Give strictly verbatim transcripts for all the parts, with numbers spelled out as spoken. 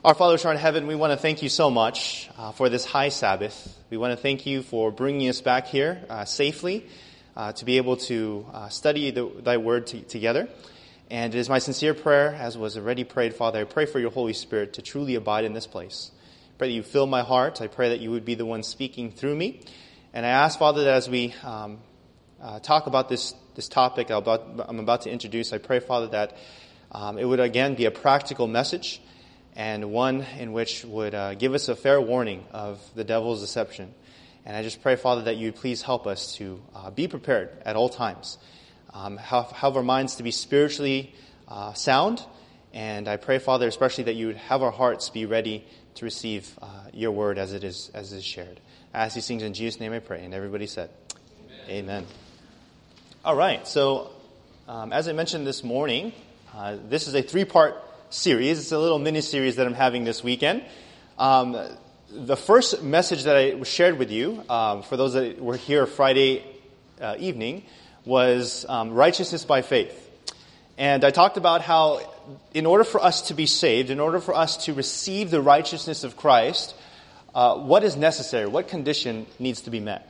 Our Father which art in heaven, we want to thank you so much uh, for this high Sabbath. We want to thank you for bringing us back here uh, safely uh, to be able to uh, study the, thy word t- together. And it is my sincere prayer, as was already prayed, Father, I pray for your Holy Spirit to truly abide in this place. I pray that you fill my heart. I pray that you would be the one speaking through me. And I ask, Father, that as we um, uh, talk about this, this topic I'm about, I'm about to introduce, I pray, Father, that um, it would again be a practical message, and one in which would uh, give us a fair warning of the devil's deception. And I just pray, Father, that you would please help us to uh, be prepared at all times. Um, help, help our minds to be spiritually uh, sound. And I pray, Father, especially that you would have our hearts be ready to receive uh, your word as it is as it is shared. I ask these things in Jesus' name I pray. And everybody said, Amen. Amen. All right. So um, as I mentioned this morning, uh, this is a three-part series. It's a little mini-series that I'm having this weekend. Um, the first message that I shared with you, um, for those that were here Friday uh, evening, was um, righteousness by faith. And I talked about how in order for us to be saved, in order for us to receive the righteousness of Christ, uh, what is necessary? What condition needs to be met?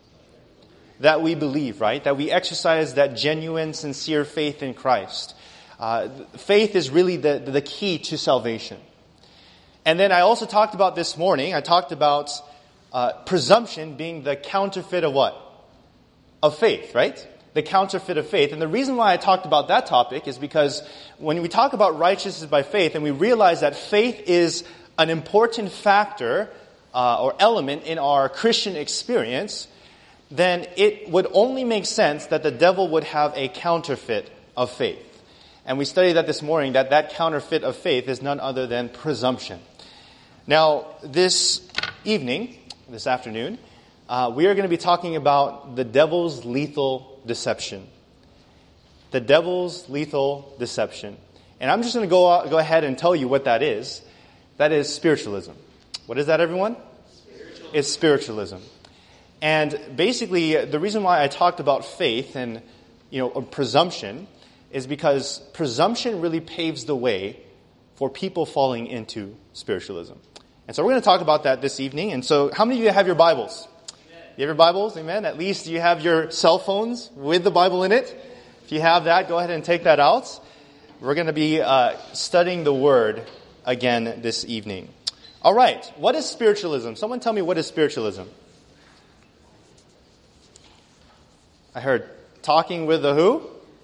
That we believe, right? That we exercise that genuine, sincere faith in Christ. Uh, faith is really the, the key to salvation. And then I also talked about this morning, I talked about uh, presumption being the counterfeit of what? Of faith, right? The counterfeit of faith. And the reason why I talked about that topic is because when we talk about righteousness by faith and we realize that faith is an important factor uh, or element in our Christian experience, then it would only make sense that the devil would have a counterfeit of faith. And we studied that this morning, that that counterfeit of faith is none other than presumption. Now, this evening, this afternoon, uh, we are going to be talking about the devil's lethal deception. The devil's lethal deception. And I'm just going to go out, go ahead and tell you what that is. That is spiritualism. What is that, everyone? Spiritualism. It's spiritualism. And basically, the reason why I talked about faith and, you know, presumption is because presumption really paves the way for people falling into spiritualism. And so we're going to talk about that this evening. And so how many of you have your Bibles? Amen. You have your Bibles? Amen. At least you have your cell phones with the Bible in it. If you have that, go ahead and take that out. We're going to be uh, studying the Word again this evening. All right. What is spiritualism? Someone tell me, what is spiritualism? I heard talking with the who?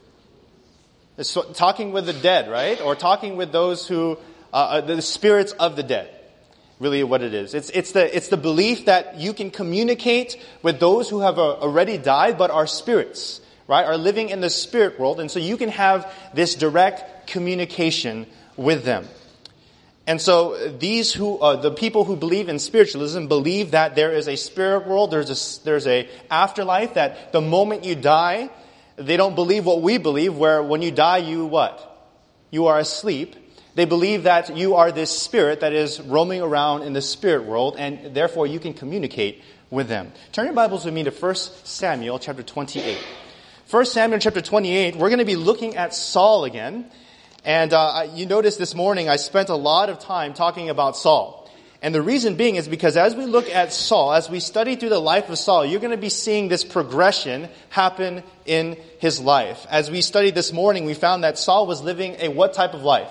It's talking with the dead, right? Or talking with those who, uh, the spirits of the dead. Really what it is. It's, it's the, it's the belief that you can communicate with those who have uh, already died, but are spirits, right? Are living in the spirit world. And so you can have this direct communication with them. And so these who, uh, the people who believe in spiritualism believe that there is a spirit world, there's a, there's a afterlife, that the moment you die, they don't believe what we believe, where when you die, you what? You are asleep. They believe that you are this spirit that is roaming around in the spirit world, and therefore you can communicate with them. Turn your Bibles with me to First Samuel chapter twenty-eight. First Samuel chapter twenty-eight, we're going to be looking at Saul again. And uh, you notice this morning I spent a lot of time talking about Saul. And the reason being is because as we look at Saul, as we study through the life of Saul, you're going to be seeing this progression happen in his life. As we studied this morning, we found that Saul was living a what type of life?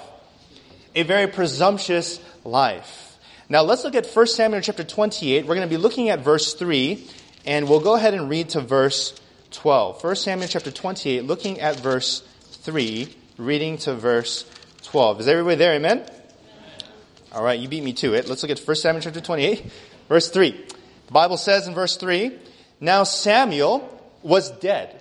A very presumptuous life. Now let's look at First Samuel chapter twenty-eight. We're going to be looking at verse three, and we'll go ahead and read to verse twelve. First Samuel chapter twenty-eight, looking at verse three, reading to verse twelve. Is everybody there? Amen? All right, you beat me to it. Let's look at First Samuel chapter twenty-eight, verse three. The Bible says in verse three, now Samuel was dead.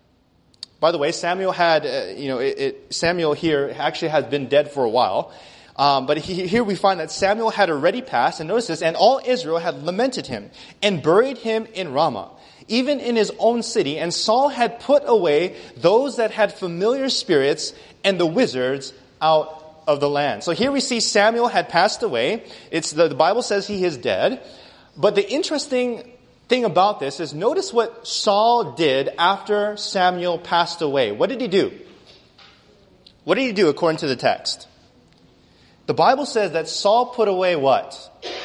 By the way, Samuel had, uh, you know, it, it, Samuel here actually has been dead for a while. Um, but he, here we find that Samuel had already passed, and notice this, and all Israel had lamented him and buried him in Ramah, even in his own city. And Saul had put away those that had familiar spirits and the wizards out of the land. So here we see Samuel had passed away. It's the, the Bible says he is dead. But the interesting thing about this is notice what Saul did after Samuel passed away. What did he do? What did he do according to the text? The Bible says that Saul put away what?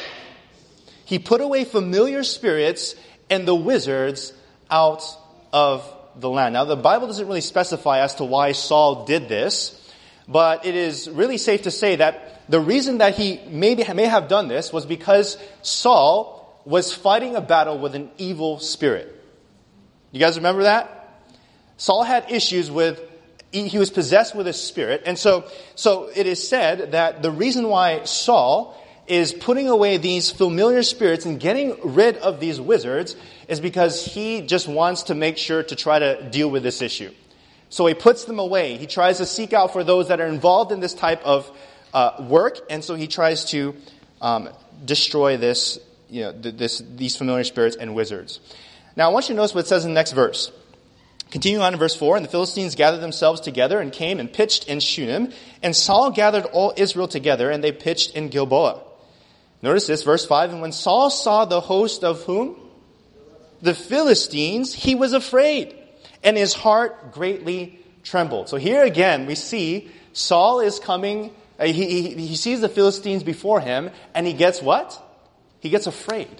He put away familiar spirits and the wizards out of the land. Now, the Bible doesn't really specify as to why Saul did this, but it is really safe to say that the reason that he maybe may have done this was because Saul was fighting a battle with an evil spirit. You guys remember that? Saul had issues with, he was possessed with a spirit, and so, so it is said that the reason why Saul is putting away these familiar spirits and getting rid of these wizards is because he just wants to make sure to try to deal with this issue. So he puts them away. He tries to seek out for those that are involved in this type of uh, work, and so he tries to um, destroy this, you know, this these familiar spirits and wizards. Now, I want you to notice what it says in the next verse. Continuing on in verse four, and the Philistines gathered themselves together and came and pitched in Shunem, and Saul gathered all Israel together, and they pitched in Gilboa. Notice this, verse five, and when Saul saw the host of whom? The Philistines, he was afraid, and his heart greatly trembled. So here again, we see Saul is coming, uh, he, he, he sees the Philistines before him, and he gets what? He gets afraid.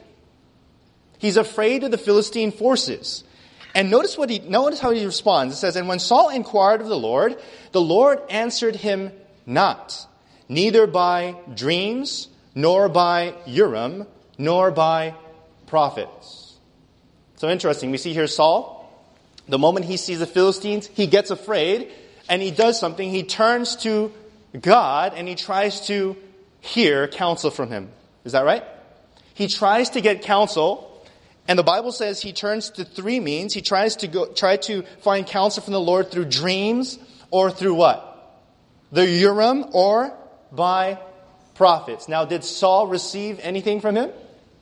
He's afraid of the Philistine forces. And notice what he, notice how he responds. It says, and when Saul inquired of the Lord, the Lord answered him not, neither by dreams, nor by Urim, nor by prophets. So interesting. We see here Saul, the moment he sees the Philistines, he gets afraid, and he does something. He turns to God, and he tries to hear counsel from him. Is that right? He tries to get counsel, and the Bible says he turns to three means. He tries to go, try to find counsel from the Lord through dreams, or through what? The Urim, or by prophets. Now, did Saul receive anything from him?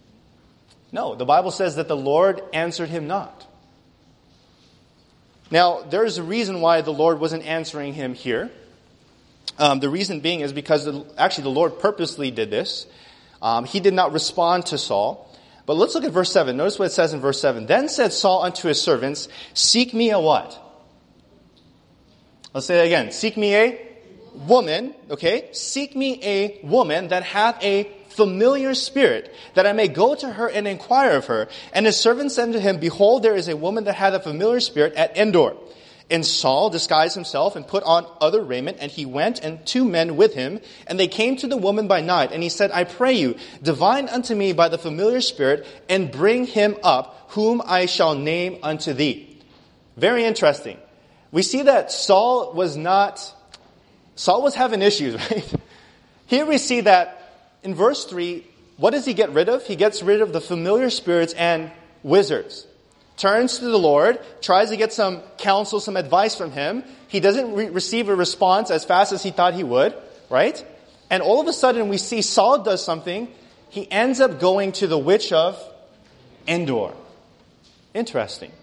No. The Bible says that the Lord answered him not. Now, there's a reason why the Lord wasn't answering him here. Um, the reason being is because the, actually the Lord purposely did this. Um, he did not respond to Saul. But let's look at verse seven. Notice what it says in verse seven. Then said Saul unto his servants, seek me a what? Let's say that again. Seek me a woman, okay? Seek me a woman that hath a familiar spirit, that I may go to her and inquire of her. And his servant said unto him, behold, there is a woman that hath a familiar spirit at Endor. And Saul disguised himself and put on other raiment, and he went and two men with him, and they came to the woman by night. And he said, I pray you, divine unto me by the familiar spirit, and bring him up, whom I shall name unto thee. Very interesting. We see that Saul was not, Saul was having issues, right? Here we see that in verse three, what does he get rid of? He gets rid of the familiar spirits and wizards. Turns to the Lord, tries to get some counsel, some advice from him. He doesn't re- receive a response as fast as he thought he would, right? And all of a sudden we see Saul does something. He ends up going to the witch of Endor. Interesting.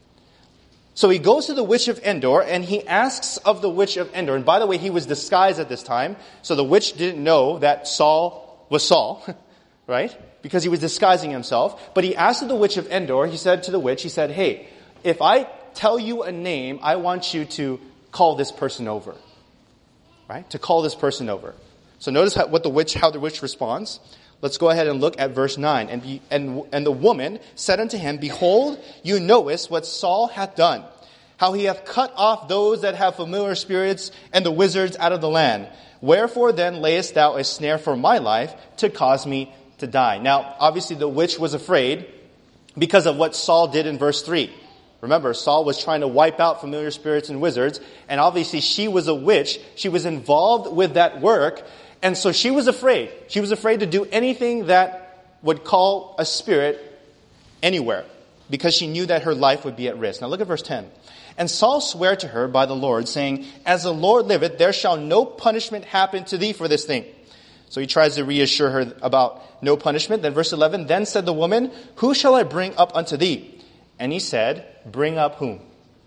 So he goes to the witch of Endor and he asks of the witch of Endor. And by the way, he was disguised at this time. So the witch didn't know that Saul was Saul, right? Because he was disguising himself. But he asked of the witch of Endor, he said to the witch, he said, hey, if I tell you a name, I want you to call this person over. Right? To call this person over. So notice how, what the witch, how the witch responds. Let's go ahead and look at verse nine. And, be, and, and the woman said unto him, behold, you knowest what Saul hath done, how he hath cut off those that have familiar spirits and the wizards out of the land. Wherefore then layest thou a snare for my life to cause me to die. Now, obviously the witch was afraid because of what Saul did in verse three. Remember, Saul was trying to wipe out familiar spirits and wizards, and obviously she was a witch. She was involved with that work, and so she was afraid. She was afraid to do anything that would call a spirit anywhere, because she knew that her life would be at risk. Now look at verse ten. And Saul sware to her by the Lord, saying, as the Lord liveth, there shall no punishment happen to thee for this thing. So he tries to reassure her about no punishment. Then verse eleven, then said the woman, who shall I bring up unto thee? And he said, bring up whom?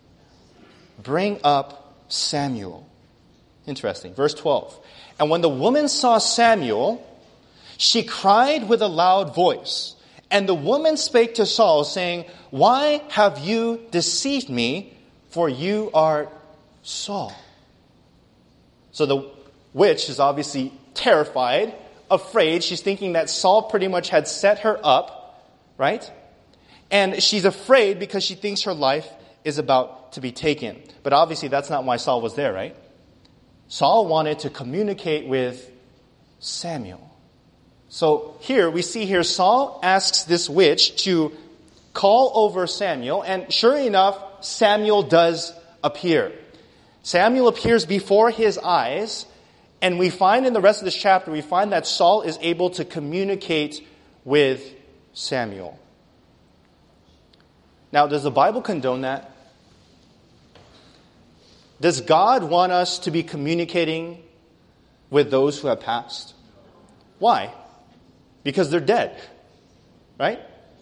Bring up Samuel. Interesting. Verse twelve. And when the woman saw Samuel, she cried with a loud voice. And the woman spake to Saul, saying, why have you deceived me? For you are Saul. So the witch is obviously terrified, afraid. She's thinking that Saul pretty much had set her up, right? And she's afraid because she thinks her life is about to be taken. But obviously that's not why Saul was there, right? Saul wanted to communicate with Samuel. So here, we see here, Saul asks this witch to call over Samuel, and sure enough, Samuel does appear. Samuel appears before his eyes, and we find in the rest of this chapter, we find that Saul is able to communicate with Samuel. Now, does the Bible condone that? Does God want us to be communicating with those who have passed? Why? Because they're dead, right?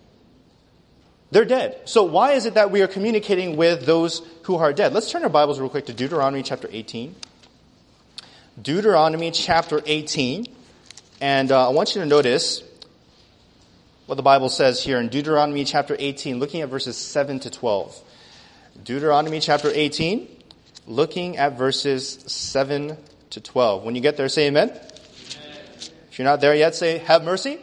They're dead. So why is it that we are communicating with those who are dead? Let's turn our Bibles real quick to Deuteronomy chapter eighteen. Deuteronomy chapter eighteen. And uh, I want you to notice what the Bible says here in Deuteronomy chapter eighteen, looking at verses seven to twelve. Deuteronomy chapter eighteen, looking at verses seven to twelve. When you get there, say amen. Amen. If you're not there yet, say, have mercy.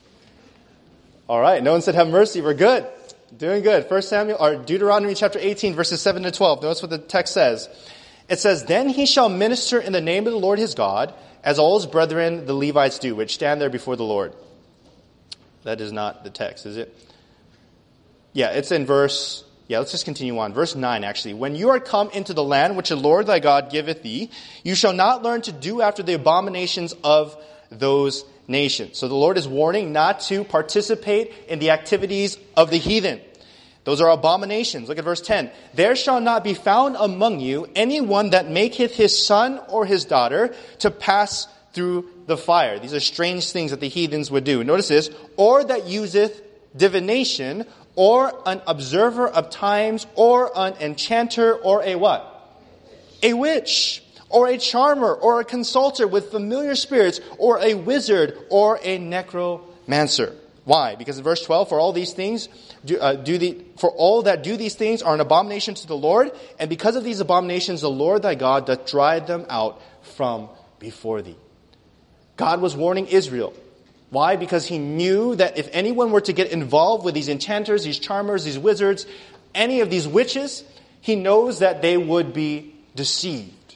All right, no one said have mercy. We're good. Doing good. First Samuel, or Deuteronomy chapter eighteen, verses seven to twelve. Notice what the text says. It says, then he shall minister in the name of the Lord his God, as all his brethren, the Levites, do, which stand there before the Lord. That is not the text, is it? Yeah, it's in verse, yeah, let's just continue on. Verse nine, actually. When you are come into the land which the Lord thy God giveth thee, you shall not learn to do after the abominations of those nations. So the Lord is warning not to participate in the activities of the heathen. Those are abominations. Look at verse ten. There shall not be found among you anyone that maketh his son or his daughter to pass through the fire. These are strange things that the heathens would do. Notice this. Or that useth divination, or an observer of times, or an enchanter, or a what? A witch, or a charmer, or a consulter with familiar spirits, or a wizard, or a necromancer. Why? Because in verse twelve, for all these things, do, uh, do the, for all that do these things are an abomination to the Lord, and because of these abominations, the Lord thy God doth drive them out from before thee. God was warning Israel. Why? Because he knew that if anyone were to get involved with these enchanters, these charmers, these wizards, any of these witches, he knows that they would be deceived.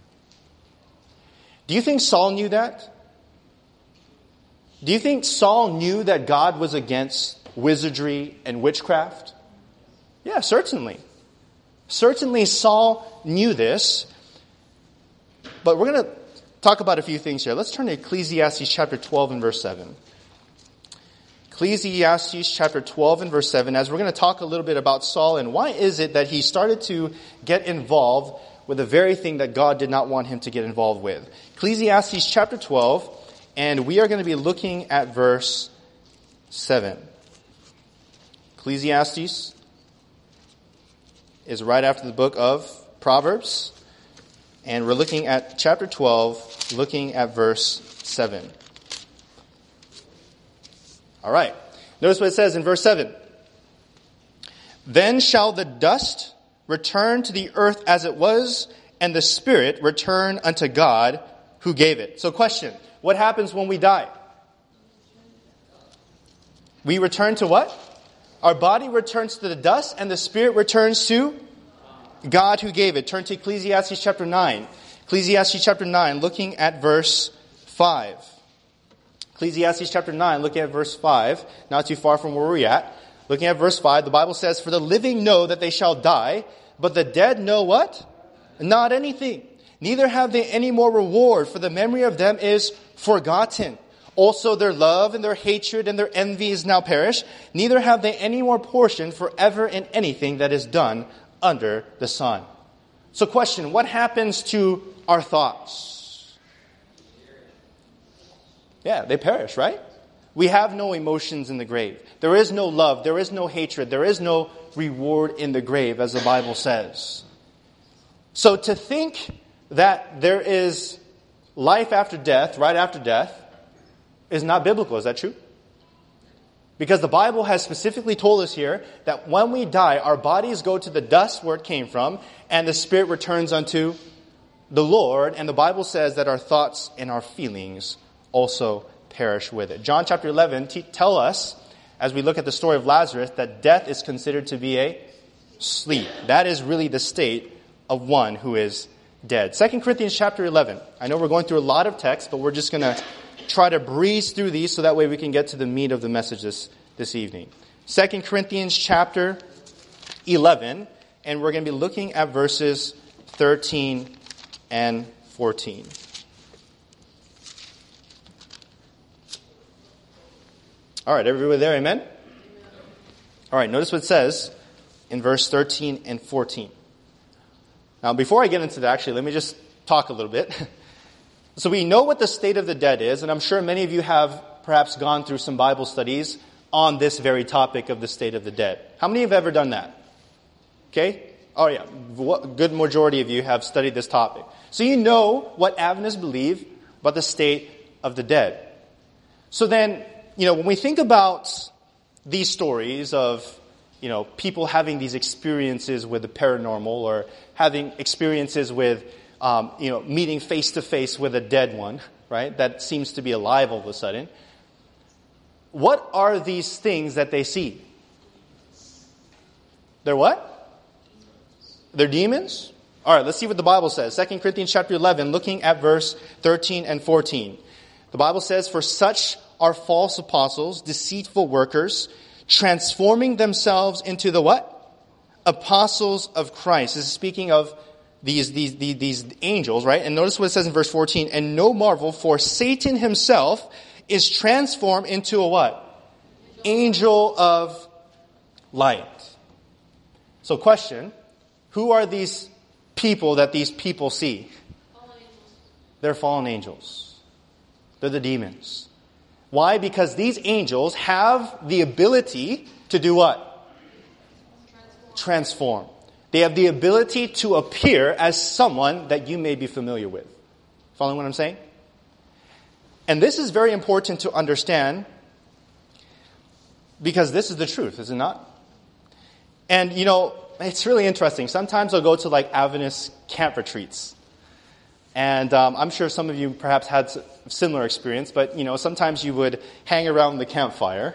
Do you think Saul knew that? Do you think Saul knew that God was against wizardry and witchcraft? Yeah, certainly. Certainly Saul knew this. But we're going to talk about a few things here. Let's turn to Ecclesiastes chapter twelve and verse seven. Ecclesiastes chapter twelve and verse seven, as we're going to talk a little bit about Saul and why is it that he started to get involved with the very thing that God did not want him to get involved with. Ecclesiastes chapter twelve, and we are going to be looking at verse seven. Ecclesiastes is right after the book of Proverbs, and we're looking at chapter twelve, looking at verse seven. All right. Notice what it says in verse seven. Then shall the dust return to the earth as it was, and the spirit return unto God who gave it. So question, what happens when we die? We return to what? Our body returns to the dust, and the spirit returns to God who gave it. Turn to Ecclesiastes chapter nine. Ecclesiastes chapter nine, looking at verse five. Ecclesiastes chapter nine, looking at verse five, not too far from where we're at. Looking at verse five, the Bible says, for the living know that they shall die, but the dead know what? Not anything. Neither have they any more reward, for the memory of them is forgotten. Also their love and their hatred and their envy is now perished. Neither have they any more portion forever in anything that is done under the sun. So question, what happens to our thoughts? Yeah, they perish, right? We have no emotions in the grave. There is no love. There is no hatred. There is no reward in the grave, as the Bible says. So to think that there is life after death, right after death, is not biblical. Is that true? Because the Bible has specifically told us here that when we die, our bodies go to the dust where it came from, and the spirit returns unto the Lord, and the Bible says that our thoughts and our feelings also perish with it. John chapter eleven t- tell us, as we look at the story of Lazarus, that death is considered to be a sleep. That is really the state of one who is dead. Second Corinthians chapter eleven. I know we're going through a lot of text, but we're just going to try to breeze through these so that way we can get to the meat of the message this, this evening. Second Corinthians chapter eleven, and we're going to be looking at verses thirteen and fourteen. All right, everybody there, amen? All right, notice what it says in verse thirteen and fourteen. Now, before I get into that, actually, let me just talk a little bit. So we know what the state of the dead is, and I'm sure many of you have perhaps gone through some Bible studies on this very topic of the state of the dead. How many have ever done that? Okay? Oh yeah, a good majority of you have studied this topic. So you know what Adventists believe about the state of the dead. So then, you know, when we think about these stories of, you know, people having these experiences with the paranormal or having experiences with, um, you know, meeting face to face with a dead one, right? That seems to be alive all of a sudden. What are these things that they see? They're what? They're demons? All right, let's see what the Bible says. Second Corinthians chapter eleven, looking at verse thirteen and fourteen. The Bible says, "For such are false apostles, deceitful workers, transforming themselves into the what? Apostles of Christ." This is speaking of these, these, these, these angels, right? And notice what it says in verse fourteen. "And no marvel, for Satan himself is transformed into a what? Angel of light." So question, who are these people that these people see? They're fallen angels. They're the demons. Why? Because these angels have the ability to do what? Transform. Transform. They have the ability to appear as someone that you may be familiar with. Following what I'm saying? And this is very important to understand because this is the truth, is it not? And, you know, it's really interesting. Sometimes I'll go to like Adventist camp retreats. And um, I'm sure some of you perhaps had a similar experience, but, you know, sometimes you would hang around the campfire.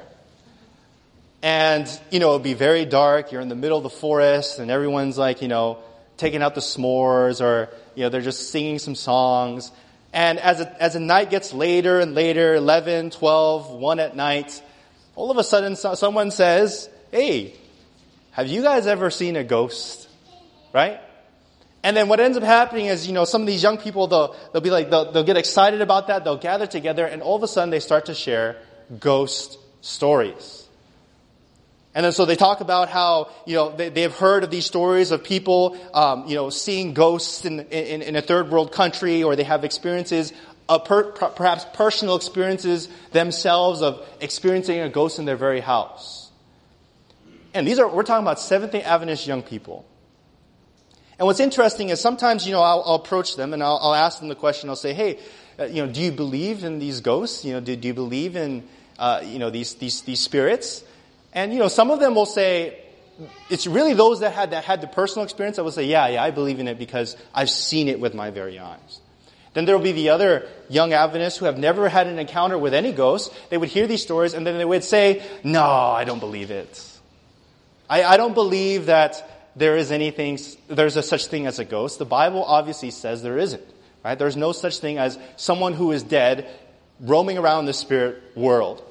And, you know, it would be very dark. You're in the middle of the forest, and everyone's like, you know, taking out the s'mores, or, you know, they're just singing some songs. And as a, as the night gets later and later, eleven, twelve, one at night, all of a sudden so, someone says, "Hey, have you guys ever seen a ghost?" Right? And then what ends up happening is, you know, some of these young people, they'll, they'll be like, they'll, they'll get excited about that, they'll gather together, and all of a sudden they start to share ghost stories. And then so they talk about how, you know, they, they've heard of these stories of people, um, you know, seeing ghosts in, in, in a third world country, or they have experiences, uh, per, perhaps personal experiences themselves of experiencing a ghost in their very house. And these are, we're talking about Seventh-day Adventist young people. And what's interesting is sometimes, you know, I'll, I'll approach them and I'll, I'll ask them the question. I'll say, "Hey, uh, you know, do you believe in these ghosts? You know, do, do you believe in, uh, you know, these, these, these spirits?" And, you know, some of them will say, it's really those that had, that had the personal experience that will say, yeah, yeah, I believe in it because I've seen it with my very eyes. Then there will be the other young Adventists who have never had an encounter with any ghosts. They would hear these stories and then they would say, "No, I don't believe it. I, I don't believe that there is anything, there's a such thing as a ghost. The Bible obviously says there isn't, right? There's no such thing as someone who is dead roaming around the spirit world."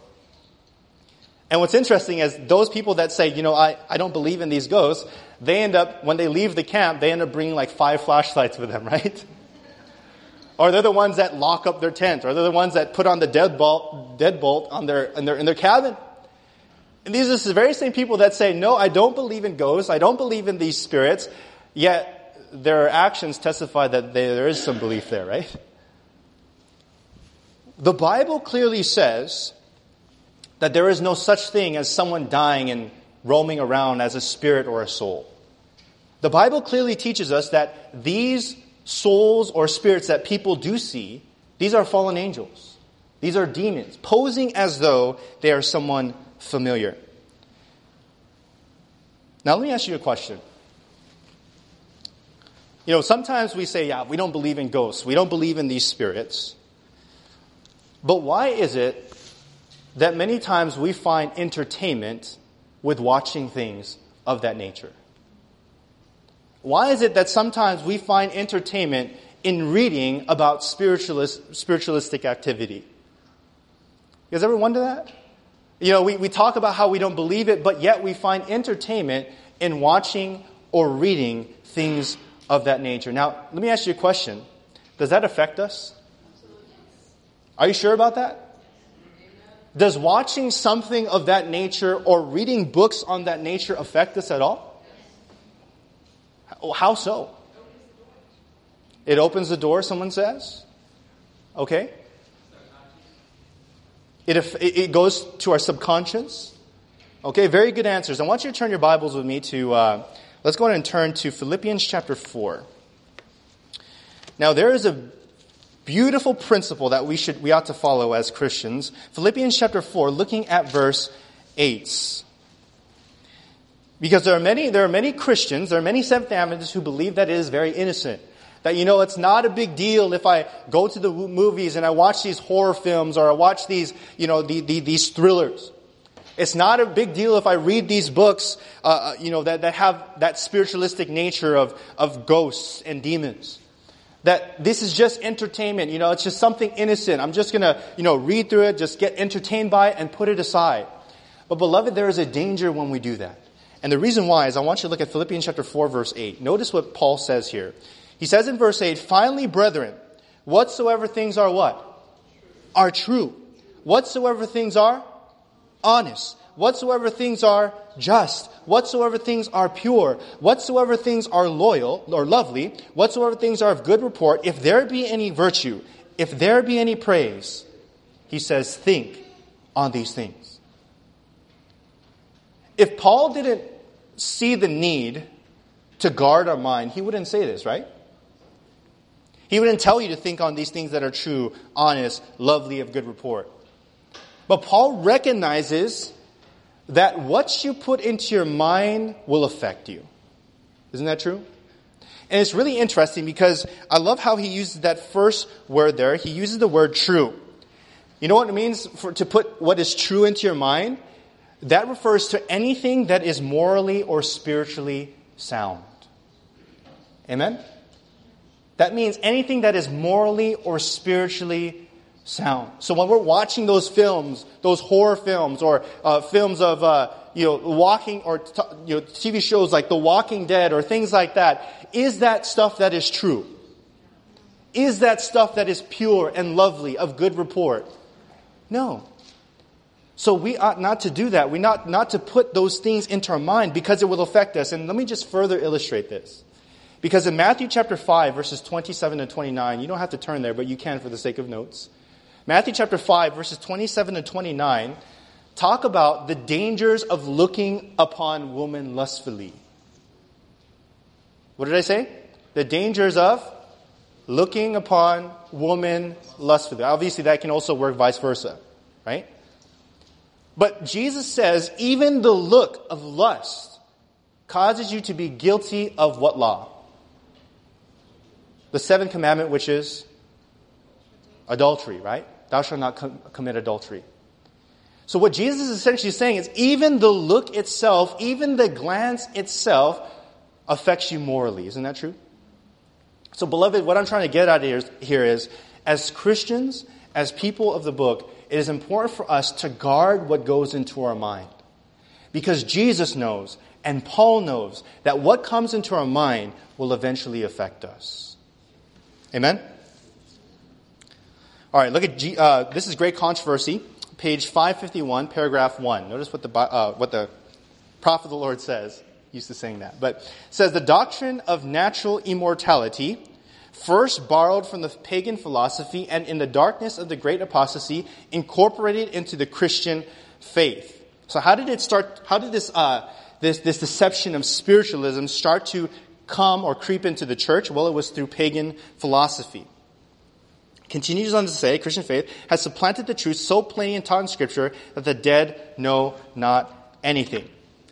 And what's interesting is those people that say, you know, I, I don't believe in these ghosts, they end up, when they leave the camp, they end up bringing like five flashlights with them, right? Or they're the ones that lock up their tent, or they're the ones that put on the deadbolt, deadbolt on their, in their, in their cabin. And these are the very same people that say, "No, I don't believe in ghosts. I don't believe in these spirits." Yet their actions testify that there is some belief there, right? The Bible clearly says that there is no such thing as someone dying and roaming around as a spirit or a soul. The Bible clearly teaches us that these souls or spirits that people do see, these are fallen angels. These are demons, posing as though they are someone familiar. Now let me ask you a question. You know, sometimes we say, yeah, we don't believe in ghosts. We don't believe in these spirits. But why is it that many times we find entertainment with watching things of that nature? Why is it that sometimes we find entertainment in reading about spiritualist, spiritualistic activity? You guys ever wonder that? You know, we, we talk about how we don't believe it, but yet we find entertainment in watching or reading things of that nature. Now, let me ask you a question. Does that affect us? Are you sure about that? Does watching something of that nature or reading books on that nature affect us at all? How so? It opens the door, someone says. Okay. It, it goes to our subconscious. Okay, very good answers. I want you to turn your Bibles with me to, uh, let's go ahead and turn to Philippians chapter four. Now there is a beautiful principle that we should, we ought to follow as Christians. Philippians chapter four, looking at verse eight. Because there are many, there are many Christians, there are many Seventh-day Adventists who believe that it is very innocent. That, you know, it's not a big deal if I go to the movies and I watch these horror films or I watch these, you know, the, the, these thrillers. It's not a big deal if I read these books, uh, you know, that, that have that spiritualistic nature of, of ghosts and demons. That this is just entertainment, you know, it's just something innocent. I'm just gonna, you know, read through it, just get entertained by it and put it aside. But beloved, there is a danger when we do that. And the reason why is I want you to look at Philippians chapter four, verse eight. Notice what Paul says here. He says in verse eight, finally, brethren, whatsoever things are what? Are true. Whatsoever things are honest. Whatsoever things are just. Whatsoever things are pure. Whatsoever things are loyal or lovely. Whatsoever things are of good report. If there be any virtue, if there be any praise, he says, think on these things. If Paul didn't see the need to guard our mind, he wouldn't say this, right? He wouldn't tell you to think on these things that are true, honest, lovely, of good report. But Paul recognizes that what you put into your mind will affect you. Isn't that true? And it's really interesting because I love how he uses that first word there. He uses the word true. You know what it means for, to put what is true into your mind? That refers to anything that is morally or spiritually sound. Amen? That means anything that is morally or spiritually sound. So when we're watching those films, those horror films, or uh, films of uh, you know walking or t- you know T V shows like The Walking Dead or things like that, is that stuff that is true? Is that stuff that is pure and lovely, of good report? No. So we ought not to do that. We not not to put those things into our mind because it will affect us. And let me just further illustrate this. Because in Matthew chapter five, verses twenty-seven to twenty-nine, you don't have to turn there, but you can for the sake of notes. Matthew chapter five, verses twenty-seven to twenty-nine, talk about the dangers of looking upon woman lustfully. What did I say? The dangers of looking upon woman lustfully. Obviously, that can also work vice versa, right? But Jesus says even the look of lust causes you to be guilty of what law? The seventh commandment, which is adultery, right? Thou shalt not com- commit adultery. So what Jesus is essentially saying is even the look itself, even the glance itself affects you morally. Isn't that true? So beloved, what I'm trying to get at here is, here is as Christians, as people of the book, it is important for us to guard what goes into our mind. Because Jesus knows, and Paul knows, that what comes into our mind will eventually affect us. Amen? All right, look at, G, uh, this is Great Controversy, page five fifty-one, paragraph one. Notice what the, uh, what the prophet of the Lord says. Used to saying that. But it says, the doctrine of natural immortality, first borrowed from the pagan philosophy and in the darkness of the great apostasy, incorporated into the Christian faith. So how did it start, how did this, uh, this, this deception of spiritualism start to come or creep into the church? Well, it was through pagan philosophy. Continues on to say, Christian faith has supplanted the truth so plainly and taught in Scripture that the dead know not anything.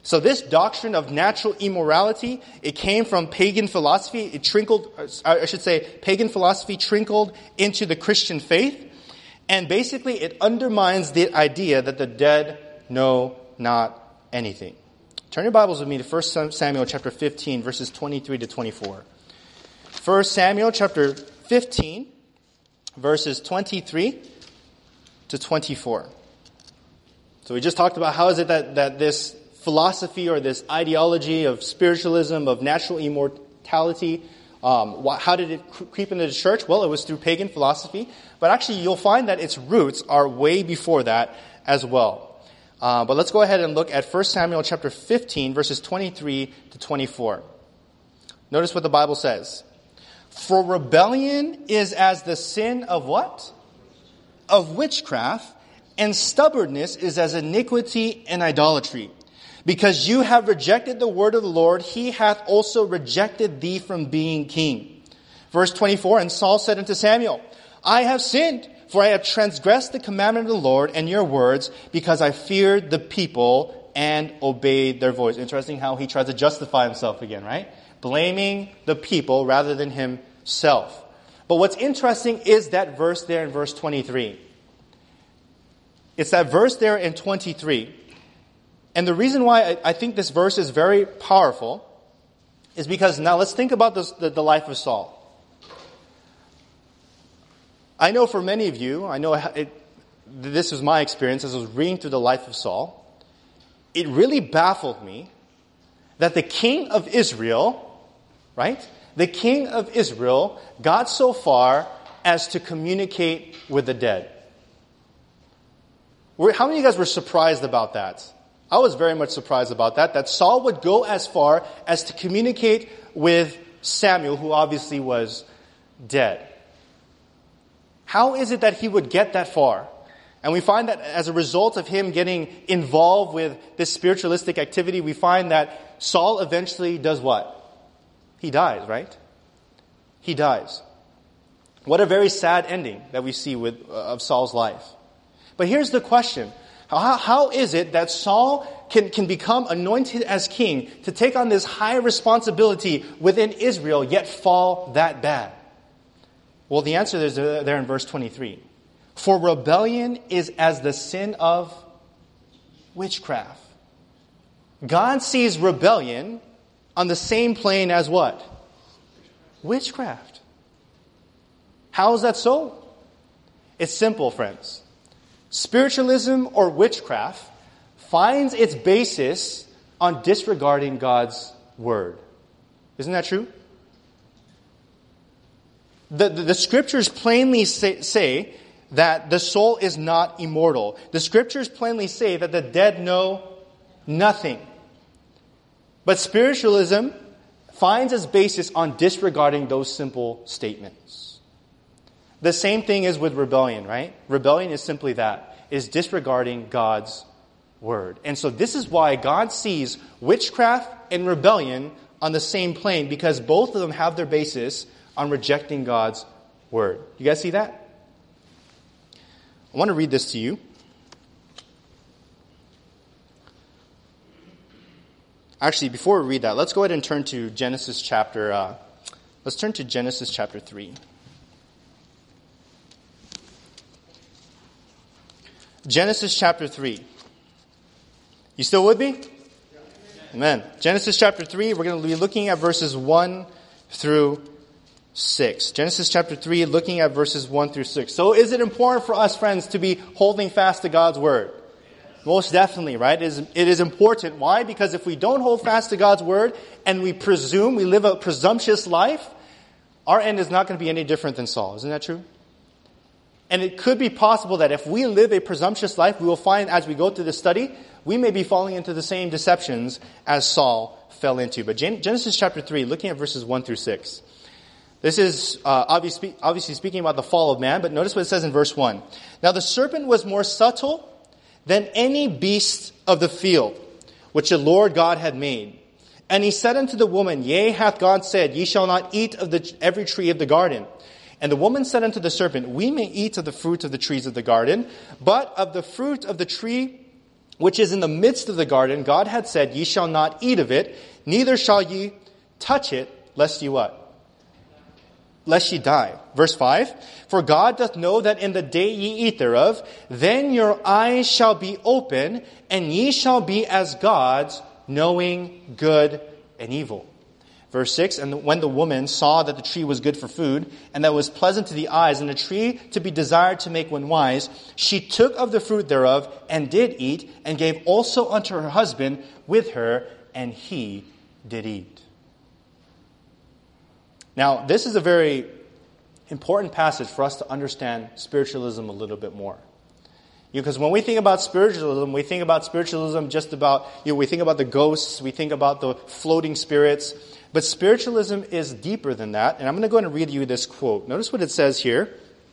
So this doctrine of natural immorality, it came from pagan philosophy. It trickled, I should say, pagan philosophy trickled into the Christian faith. And basically it undermines the idea that the dead know not anything. Turn your Bibles with me to First Samuel chapter fifteen, verses twenty-three to twenty-four. First Samuel chapter fifteen, verses twenty-three to twenty-four. So we just talked about how is it that, that this philosophy or this ideology of spiritualism, of natural immortality, um, wh- how did it creep into the church? Well, it was through pagan philosophy. But actually, you'll find that its roots are way before that as well. Uh, but let's go ahead and look at First Samuel chapter fifteen, verses twenty-three to twenty-four. Notice what the Bible says. For rebellion is as the sin of what? Of witchcraft, and stubbornness is as iniquity and idolatry. Because you have rejected the word of the Lord, he hath also rejected thee from being king. Verse twenty-four, and Saul said unto Samuel, I have sinned, for I have transgressed the commandment of the Lord and your words, because I feared the people and obeyed their voice. Interesting how he tries to justify himself again, right? Blaming the people rather than himself. But what's interesting is that verse there in verse twenty-three. It's that verse there in twenty-three. And the reason why I think this verse is very powerful is because now let's think about this, the, the life of Saul. I know for many of you, I know it, this was my experience as I was reading through the life of Saul. It really baffled me that the king of Israel, right? The king of Israel got so far as to communicate with the dead. How many of you guys were surprised about that? I was very much surprised about that, that Saul would go as far as to communicate with Samuel, who obviously was dead. How is it that he would get that far? And we find that as a result of him getting involved with this spiritualistic activity, we find that Saul eventually does what? He dies, right? He dies. What a very sad ending that we see with uh, of Saul's life. But here's the question. How, how is it that Saul can, can become anointed as king to take on this high responsibility within Israel, yet fall that bad? Well, the answer is there in verse twenty-three. For rebellion is as the sin of witchcraft. God sees rebellion on the same plane as what? Witchcraft. How is that so? It's simple, friends. Spiritualism or witchcraft finds its basis on disregarding God's word. Isn't that true? The, the, the scriptures plainly say, say that the soul is not immortal. The scriptures plainly say that the dead know nothing. But spiritualism finds its basis on disregarding those simple statements. The same thing is with rebellion, right? Rebellion is simply that, is disregarding God's word. And so this is why God sees witchcraft and rebellion on the same plane, because both of them have their basis on rejecting God's word. You guys see that? I want to read this to you. Actually, before we read that, let's go ahead and turn to Genesis chapter, uh, let's turn to Genesis chapter three. Genesis chapter three. You still with me? Amen. Genesis chapter three, we're going to be looking at verses one through six. Genesis chapter three, looking at verses one through six. So is it important for us, friends, to be holding fast to God's word? Most definitely, right? It is, it is important. Why? Because if we don't hold fast to God's word and we presume, we live a presumptuous life, our end is not going to be any different than Saul. Isn't that true? And it could be possible that if we live a presumptuous life, we will find as we go through the study, we may be falling into the same deceptions as Saul fell into. But Genesis chapter three, looking at verses one through six. This is uh, obviously, obviously speaking about the fall of man, but notice what it says in verse one. Now the serpent was more subtle than any beast of the field, which the Lord God had made. And he said unto the woman, Yea, hath God said, Ye shall not eat of the, every tree of the garden. And the woman said unto the serpent, We may eat of the fruit of the trees of the garden, but of the fruit of the tree which is in the midst of the garden, God had said, ye shall not eat of it, neither shall ye touch it, lest ye what? Lest ye die. Verse five, for God doth know that in the day ye eat thereof, then your eyes shall be open, and ye shall be as gods, knowing good and evil. Verse six, and when the woman saw that the tree was good for food, and that it was pleasant to the eyes, and a tree to be desired to make one wise, she took of the fruit thereof, and did eat, and gave also unto her husband with her, and he did eat. Now, this is a very important passage for us to understand spiritualism a little bit more. Because when we think about spiritualism, we think about spiritualism just about, you know, we think about the ghosts, we think about the floating spirits. But spiritualism is deeper than that. And I'm going to go ahead and read you this quote. Notice what it says here.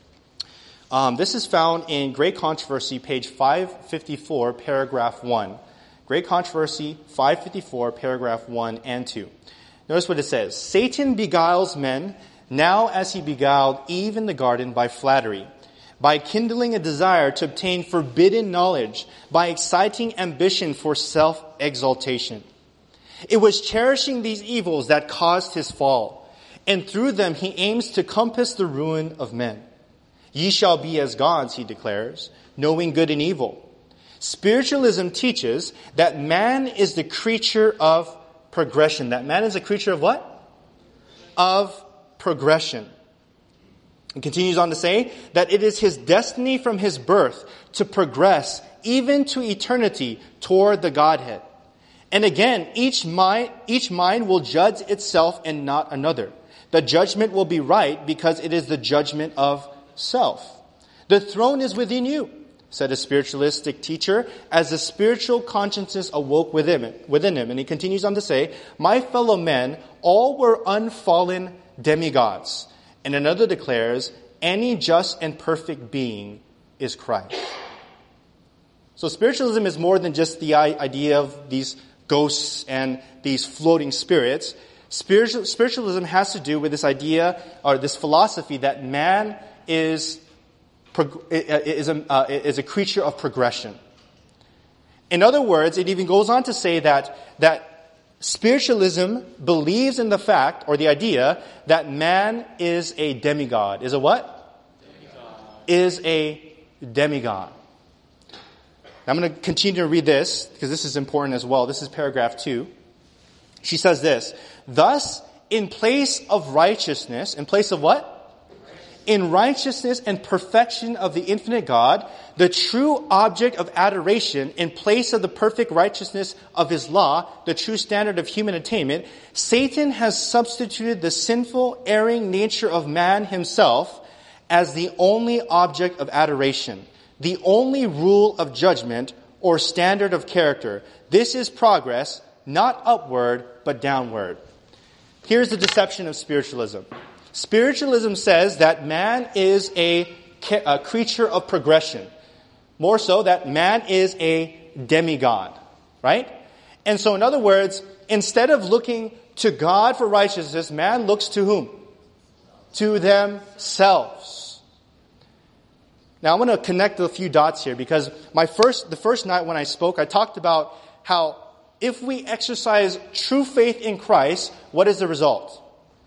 Um, this is found in Great Controversy, page five fifty-four, paragraph one. Great Controversy, five fifty-four, paragraph one and two. Notice what it says. Satan beguiles men now as he beguiled Eve in the garden by flattery, by kindling a desire to obtain forbidden knowledge, by exciting ambition for self-exaltation. It was cherishing these evils that caused his fall, and through them he aims to compass the ruin of men. Ye shall be as gods, he declares, knowing good and evil. Spiritualism teaches that man is the creature of progression. That man is a creature of what? Of progression. It continues on to say that it is his destiny from his birth to progress even to eternity toward the Godhead. And again, each mind, each mind will judge itself and not another. The judgment will be right because it is the judgment of self. The throne is within you, said a spiritualistic teacher, as the spiritual consciousness awoke within him. Within him. And he continues on to say, my fellow men, all were unfallen demigods. And another declares, any just and perfect being is Christ. So spiritualism is more than just the idea of these ghosts and these floating spirits. Spiritual, spiritualism has to do with this idea or this philosophy that man is is a, uh, is a creature of progression. In other words, it even goes on to say that that spiritualism believes in the fact or the idea that man is a demigod. Is a what? Demigod. Is a demigod. I'm going to continue to read this because this is important as well. This is paragraph two. She says this, thus, in place of righteousness, in place of what? In righteousness and perfection of the infinite God, the true object of adoration, in place of the perfect righteousness of his law, the true standard of human attainment, Satan has substituted the sinful, erring nature of man himself as the only object of adoration, the only rule of judgment or standard of character. This is progress, not upward, but downward. Here's the deception of spiritualism. Spiritualism says that man is a, a creature of progression. More so, that man is a demigod. Right? And so, in other words, instead of looking to God for righteousness, man looks to whom? To themselves. Now, I'm going to connect a few dots here because my first, the first night when I spoke, I talked about how if we exercise true faith in Christ, what is the result?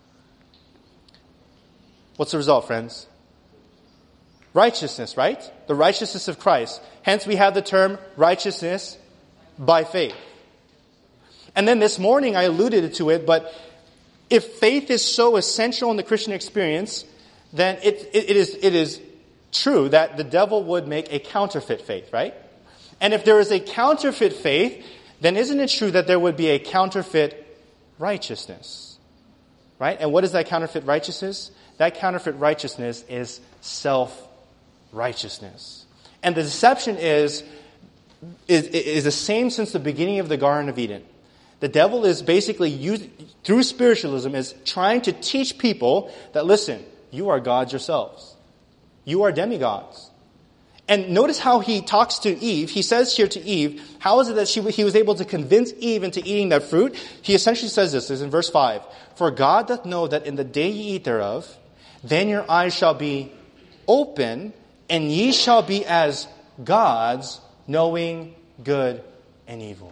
What's the result, friends? Righteousness, right? The righteousness of Christ. Hence, we have the term righteousness by faith. And then this morning, I alluded to it, but if faith is so essential in the Christian experience, then it, it, it is, it is true that the devil would make a counterfeit faith, right? And if there is a counterfeit faith, then isn't it true that there would be a counterfeit righteousness? Right? And what is that counterfeit righteousness? That counterfeit righteousness is self-righteousness. And the deception is, is, is the same since the beginning of the Garden of Eden. The devil is basically, used, through spiritualism, is trying to teach people that, listen, you are gods yourselves. You are demigods. And notice how he talks to Eve. He says here to Eve, how is it that she, he was able to convince Eve into eating that fruit? He essentially says this, this is in verse five. For God doth know that in the day ye eat thereof, then your eyes shall be open, and ye shall be as gods, knowing good and evil.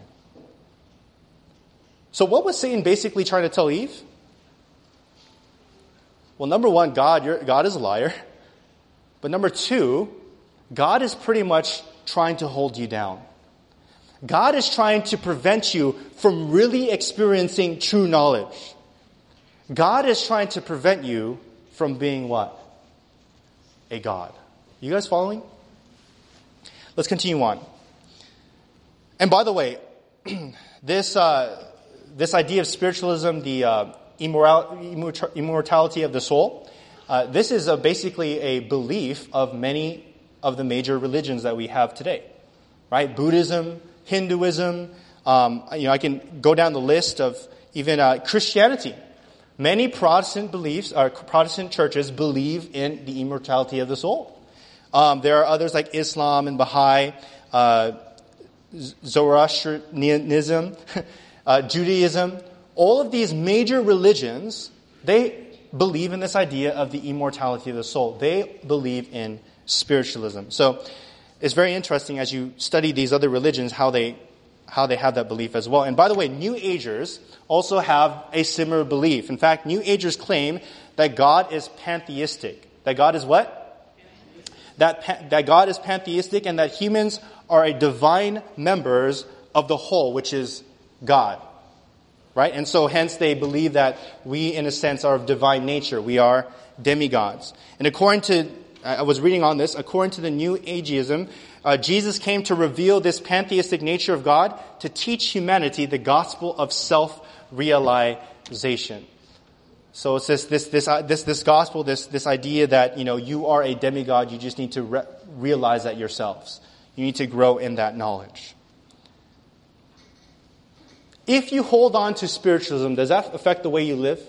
So what was Satan basically trying to tell Eve? Well, number one, God, you're, God is a liar. But number two, God is pretty much trying to hold you down. God is trying to prevent you from really experiencing true knowledge. God is trying to prevent you from being what? A God. You guys following? Let's continue on. And by the way, this uh, this idea of spiritualism, the uh, immoral, immortality of the soul, uh, this is a, basically a belief of many of the major religions that we have today, right? Buddhism, Hinduism, um, you know, I can go down the list of even uh, Christianity. Many Protestant beliefs, or Protestant churches believe in the immortality of the soul. Um, there are others like Islam and Baha'i, uh, Zoroastrianism, uh, Judaism. All of these major religions, they believe in this idea of the immortality of the soul. They believe in spiritualism. So it's very interesting as you study these other religions how they how they have that belief as well. And by the way, New Agers also have a similar belief. In fact, New Agers claim that God is pantheistic. That God is what? That that God is pantheistic and that humans are a divine members of the whole, which is God. Right? And so hence they believe that we, in a sense, are of divine nature. We are demigods. And according to, I was reading on this, according to the New Ageism, uh, Jesus came to reveal this pantheistic nature of God to teach humanity the gospel of self-realization. So it's this, this, this, uh, this, this gospel, this, this idea that, you know, you are a demigod, you just need to re- realize that yourselves. You need to grow in that knowledge. If you hold on to spiritualism, does that affect the way you live?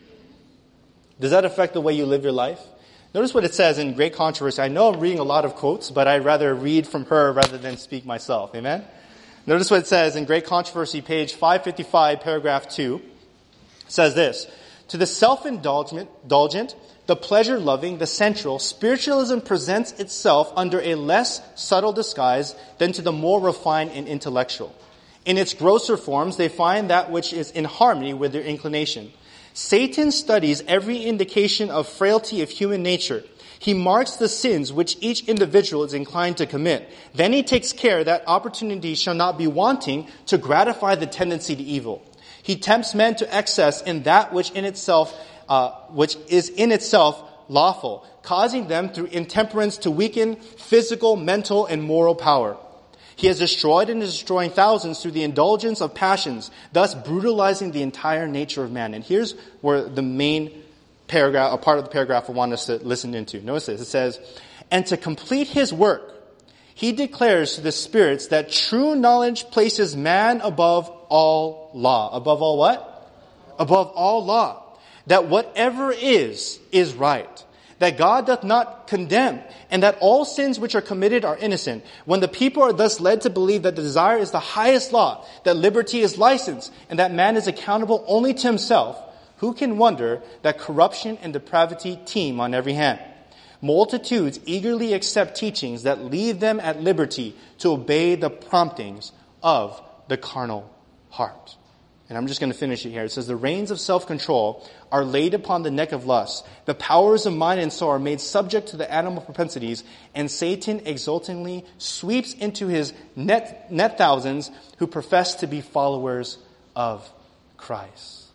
Does that affect the way you live your life? Notice what it says in Great Controversy. I know I'm reading a lot of quotes, but I'd rather read from her rather than speak myself. Amen? Notice what it says in Great Controversy, page five fifty-five, paragraph two. It says this: to the self-indulgent, indulgent, the pleasure-loving, the sensual, spiritualism presents itself under a less subtle disguise than to the more refined and intellectual. In its grosser forms, they find that which is in harmony with their inclination. Satan studies every indication of frailty of human nature. He marks the sins which each individual is inclined to commit. Then he takes care that opportunity shall not be wanting to gratify the tendency to evil. He tempts men to excess in that which in itself, uh, which is in itself lawful, causing them through intemperance to weaken physical, mental, and moral power. He has destroyed and is destroying thousands through the indulgence of passions, thus brutalizing the entire nature of man. And here's where the main paragraph, a part of the paragraph I want us to listen into. Notice this. It says, and to complete his work, he declares to the spirits that true knowledge places man above all law. Above all what? Above all law. That whatever is, is right. That God doth not condemn, and that all sins which are committed are innocent. When the people are thus led to believe that the desire is the highest law, that liberty is license, and that man is accountable only to himself, who can wonder that corruption and depravity teem on every hand? Multitudes eagerly accept teachings that leave them at liberty to obey the promptings of the carnal heart. And I'm just going to finish it here. It says, the reins of self-control are laid upon the neck of lust. The powers of mind and soul are made subject to the animal propensities, and Satan exultingly sweeps into his net, net thousands who profess to be followers of Christ.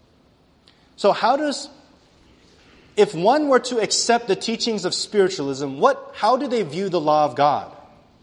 So how does, if one were to accept the teachings of spiritualism, what, how do they view the law of God?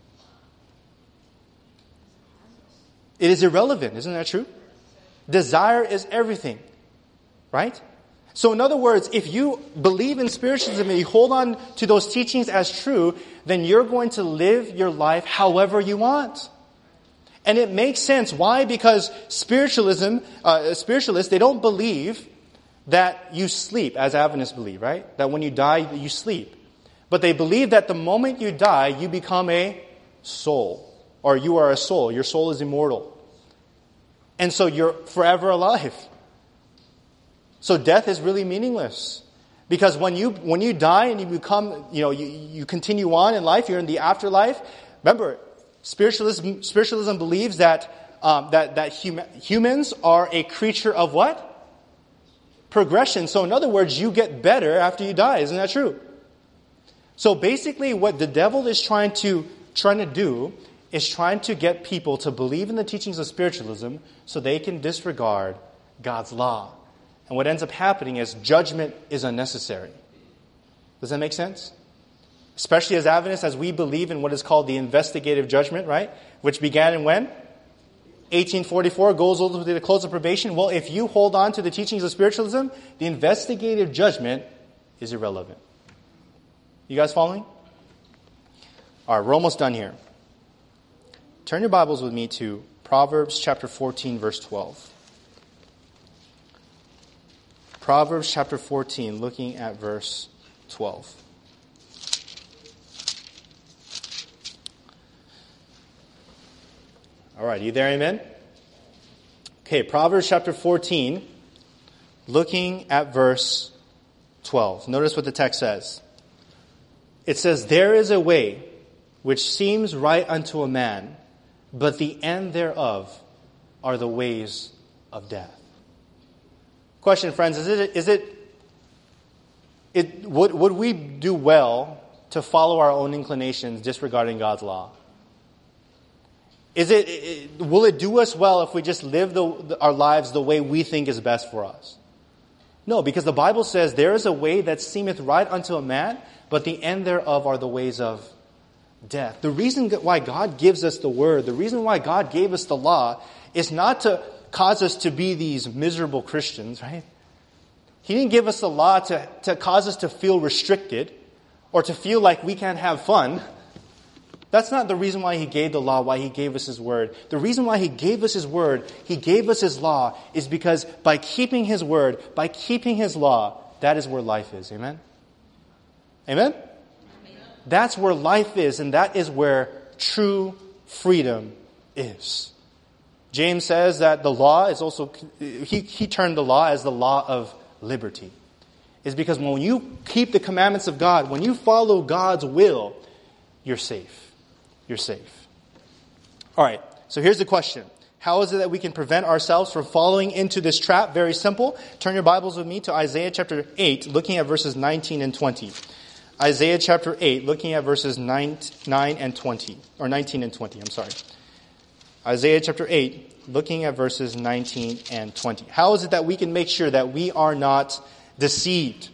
It is irrelevant, isn't that true? Desire is everything, right? So in other words, if you believe in spiritualism and you hold on to those teachings as true, then you're going to live your life however you want. And it makes sense. Why? Because spiritualism, uh, spiritualists, they don't believe that you sleep, as Adventists believe, right? That when you die, you sleep. But they believe that the moment you die, you become a soul. Or you are a soul. Your soul is immortal. And so you're forever alive. So death is really meaningless. Because when you when you die and you become, you know, you, you continue on in life, you're in the afterlife. Remember, Spiritualism, spiritualism believes that, um, that, that hum, humans are a creature of what? Progression. So in other words, you get better after you die. Isn't that true? So basically what the devil is trying to, trying to do is trying to get people to believe in the teachings of spiritualism so they can disregard God's law. And what ends up happening is judgment is unnecessary. Does that make sense? Especially as Adventists, as we believe in what is called the investigative judgment, right? Which began in when? eighteen forty-four, goes all the way to the close of probation. Well, if you hold on to the teachings of spiritualism, the investigative judgment is irrelevant. You guys following? All right, we're almost done here. Turn your Bibles with me to Proverbs chapter fourteen, verse twelve. Proverbs chapter fourteen, looking at verse twelve. All right, are you there, amen? Okay, Proverbs chapter fourteen, looking at verse twelve. Notice what the text says. It says, "There is a way which seems right unto a man, but the end thereof are the ways of death." Question, friends, is it, is it, it would, would we do well to follow our own inclinations disregarding God's law? Is it, it will it do us well if we just live the, our lives the way we think is best for us? No, because the Bible says there is a way that seemeth right unto a man, but the end thereof are the ways of death. The reason why God gives us the word, the reason why God gave us the law is not to cause us to be these miserable Christians, right? He didn't give us the law to, to cause us to feel restricted or to feel like we can't have fun. That's not the reason why He gave the law, why He gave us His word. The reason why He gave us His word, He gave us His law, is because by keeping His word, by keeping His law, that is where life is. Amen? Amen? Amen. That's where life is, and that is where true freedom is. James says that the law is also, he, he termed the law as the law of liberty. It's because when you keep the commandments of God, when you follow God's will, you're safe. You're safe. All right, so here's the question. How is it that we can prevent ourselves from falling into this trap? Very simple. Turn your Bibles with me to Isaiah chapter eight, looking at verses nineteen and twenty. Isaiah chapter eight, looking at verses nine and twenty. Or nineteen and twenty, I'm sorry. Isaiah chapter eight, looking at verses nineteen and twenty. How is it that we can make sure that we are not deceived?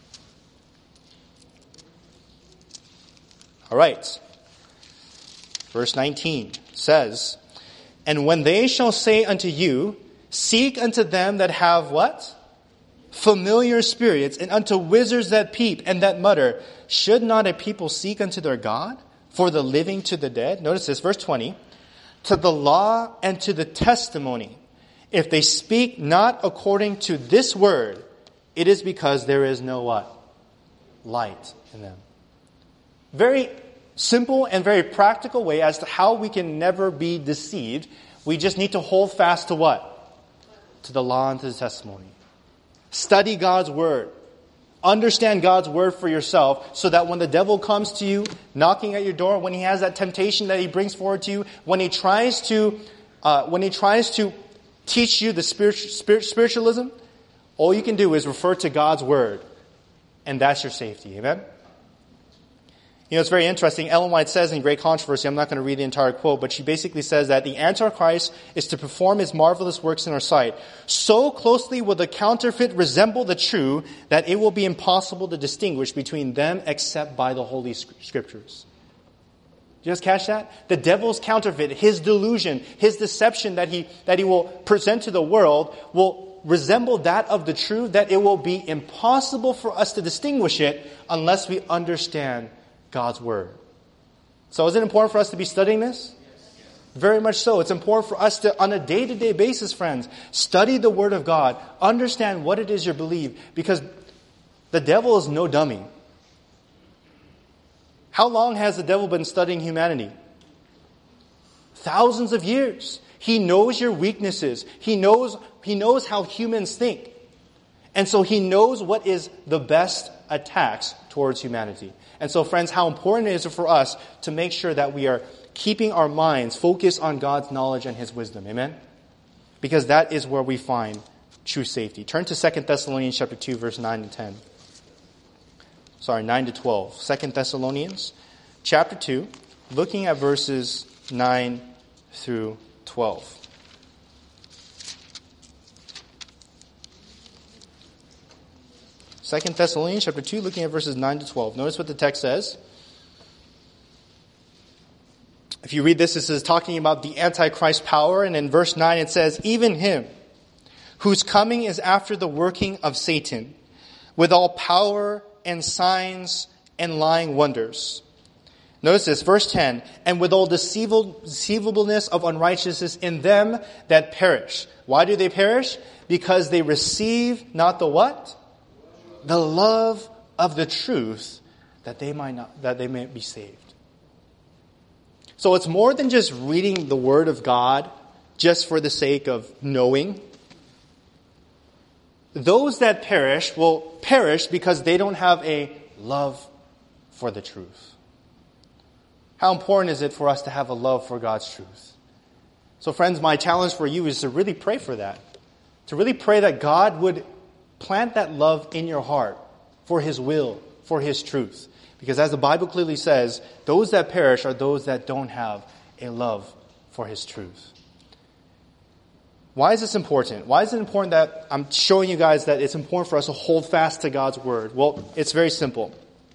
All right. Verse nineteen says, "And when they shall say unto you, seek unto them that have" what? "Familiar spirits, and unto wizards that peep and that mutter, should not a people seek unto their God, for the living to the dead?" Notice this, verse twenty. "To the law and to the testimony, if they speak not according to this word, it is because there is no" what? "Light in them." Very simple and very practical way as to how we can never be deceived. We just need to hold fast to what? To the law and to the testimony. Study God's word. Understand God's word for yourself so that when the devil comes to you, knocking at your door, when he has that temptation that he brings forward to you, when he tries to, uh, when he tries to teach you the spirit, spirit, spiritualism, all you can do is refer to God's word, and that's your safety. Amen? You know, it's very interesting. Ellen White says in Great Controversy, I'm not going to read the entire quote, but she basically says that the Antichrist is to perform his marvelous works in our sight. So closely will the counterfeit resemble the true that it will be impossible to distinguish between them except by the Holy Scriptures. Did you guys catch that? The devil's counterfeit, his delusion, his deception that he, that he will present to the world will resemble that of the true, that it will be impossible for us to distinguish it unless we understand God's word. So is it important for us to be studying this? Very much so. It's important for us to, on a day-to-day basis, friends, study the word of God. Understand what it is you believe. Because the devil is no dummy. How long has the devil been studying humanity? Thousands of years. He knows your weaknesses. He knows, he knows how humans think. And so he knows what is the best attacks towards humanity. And so, friends, how important it is for us to make sure that we are keeping our minds focused on God's knowledge and His wisdom. Amen? Because that is where we find true safety. Turn to Second Thessalonians chapter two, verse nine and ten. Sorry, nine to twelve. Second Thessalonians chapter two, looking at verses nine through twelve. Second Thessalonians chapter two, looking at verses nine to twelve. Notice what the text says. If you read this, this is talking about the Antichrist power, and in verse nine it says, "Even him, whose coming is after the working of Satan, with all power and signs and lying wonders." Notice this, verse ten, "And with all deceivable, deceivableness of unrighteousness in them that perish." Why do they perish? Because they receive not the what? The love of the truth, that they might not, that they may be saved. So it's more than just reading the Word of God just for the sake of knowing. Those that perish will perish because they don't have a love for the truth. How important is it for us to have a love for God's truth? So friends, my challenge for you is to really pray for that. To really pray that God would plant that love in your heart for His will, for His truth. Because as the Bible clearly says, those that perish are those that don't have a love for His truth. Why is this important? Why is it important that I'm showing you guys that it's important for us to hold fast to God's Word? Well, it's very simple.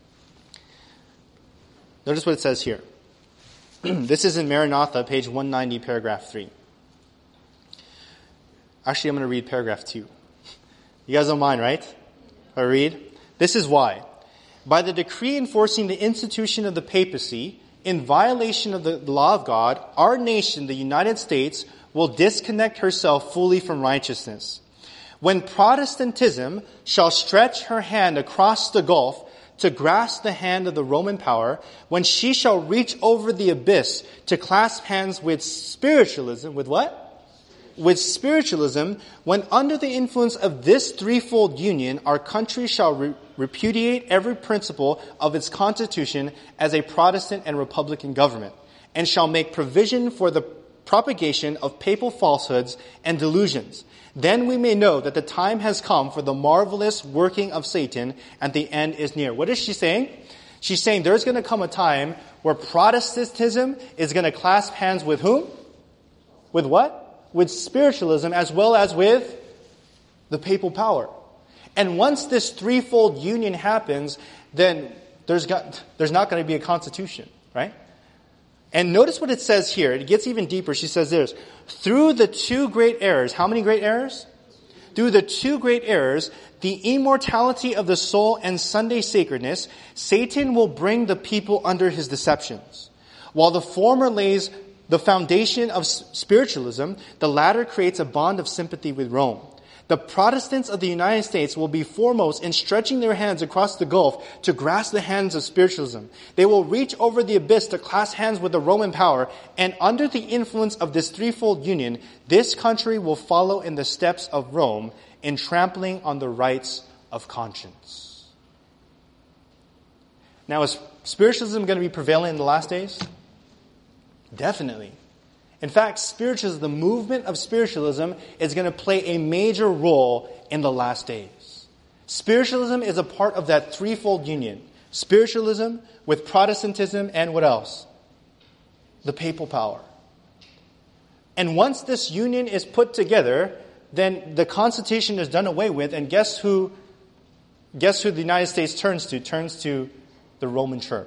Notice what it says here. This is in Maranatha, page one ninety, paragraph three. Actually, I'm going to read paragraph two. You guys don't mind, right? I read. "This is why. By the decree enforcing the institution of the papacy, in violation of the law of God, our nation, the United States, will disconnect herself fully from righteousness. When Protestantism shall stretch her hand across the gulf to grasp the hand of the Roman power, when she shall reach over the abyss to clasp hands with spiritualism," with what? With spiritualism, "when under the influence of this threefold union, our country shall re- repudiate every principle of its constitution as a Protestant and Republican government, and shall make provision for the propagation of papal falsehoods and delusions. Then we may know that the time has come for the marvelous working of Satan, and the end is near." What is she saying? She's saying there's going to come a time where Protestantism is going to clasp hands with whom? With what? With spiritualism, as well as with the papal power. And once this threefold union happens, then there's got, there's not going to be a constitution, right? And notice what it says here. It gets even deeper. She says this: "Through the two great errors," how many great errors? "Through the two great errors, the immortality of the soul and Sunday sacredness, Satan will bring the people under his deceptions. While the former lays the foundation of spiritualism, the latter creates a bond of sympathy with Rome. The Protestants of the United States will be foremost in stretching their hands across the gulf to grasp the hands of spiritualism. They will reach over the abyss to clasp hands with the Roman power, and under the influence of this threefold union, this country will follow in the steps of Rome in trampling on the rights of conscience." Now, is spiritualism going to be prevalent in the last days? Definitely. In fact, spiritualism, the movement of spiritualism, is going to play a major role in the last days. Spiritualism is a part of that threefold union. Spiritualism with Protestantism and what else? The papal power. And once this union is put together, then the Constitution is done away with, and guess who, guess who the United States turns to? Turns to the Roman Church.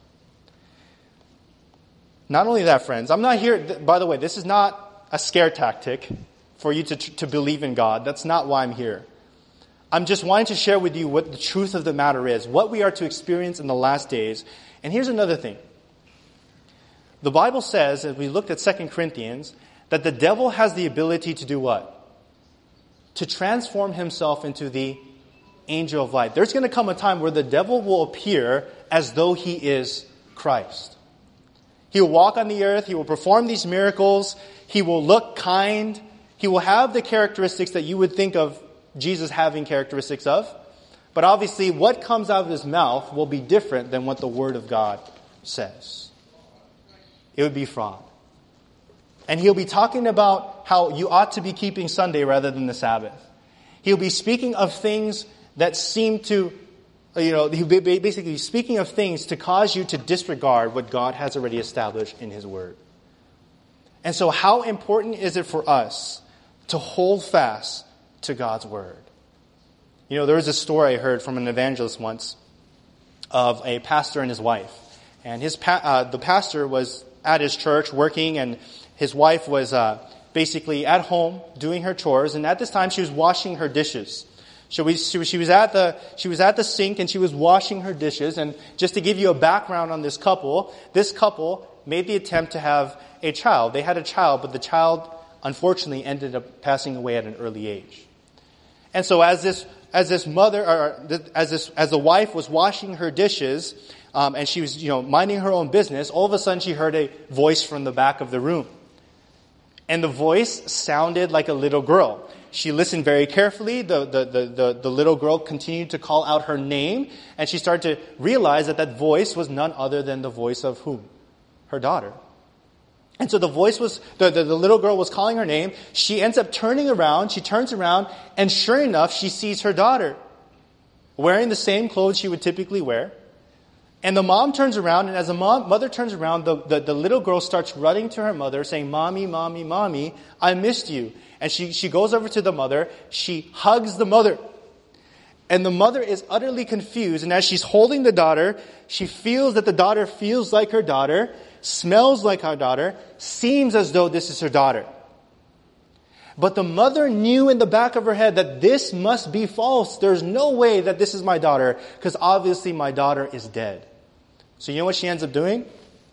Not only that, friends, I'm not here, by the way, this is not a scare tactic for you to, to believe in God. That's not why I'm here. I'm just wanting to share with you what the truth of the matter is, what we are to experience in the last days. And here's another thing. The Bible says, as we looked at Second Corinthians, that the devil has the ability to do what? To transform himself into the angel of light. There's going to come a time where the devil will appear as though he is Christ. He will walk on the earth. He will perform these miracles. He will look kind. He will have the characteristics that you would think of Jesus having characteristics of. But obviously, what comes out of his mouth will be different than what the Word of God says. It would be fraud. And he'll be talking about how you ought to be keeping Sunday rather than the Sabbath. He'll be speaking of things that seem to, you know, he'll be basically speaking of things to cause you to disregard what God has already established in His Word. And so how important is it for us to hold fast to God's Word? You know, there was a story I heard from an evangelist once of a pastor and his wife. And his pa- uh, the pastor was at his church working, and his wife was uh, basically at home doing her chores. And at this time, she was washing her dishes. So we, she, she was at the she was at the sink and she was washing her dishes. And just to give you a background on this couple, this couple made the attempt to have a child. They had a child, but the child unfortunately ended up passing away at an early age. And so as this as this mother or as this as the wife was washing her dishes, um, and she was you know minding her own business, all of a sudden she heard a voice from the back of the room. And the voice sounded like a little girl. She listened very carefully. The, the, the, the, the little girl continued to call out her name, and she started to realize that that voice was none other than the voice of whom? Her daughter. And so the voice was, the, the, the little girl was calling her name. She ends up turning around. She turns around, and sure enough, she sees her daughter wearing the same clothes she would typically wear. And the mom turns around, and as the mom, mother turns around, the, the, the little girl starts running to her mother, saying, "Mommy, mommy, mommy, I missed you." And she, she goes over to the mother. She hugs the mother. And the mother is utterly confused. And as she's holding the daughter, she feels that the daughter feels like her daughter, smells like her daughter, seems as though this is her daughter. But the mother knew in the back of her head that this must be false. There's no way that this is my daughter, because obviously my daughter is dead. So you know what she ends up doing?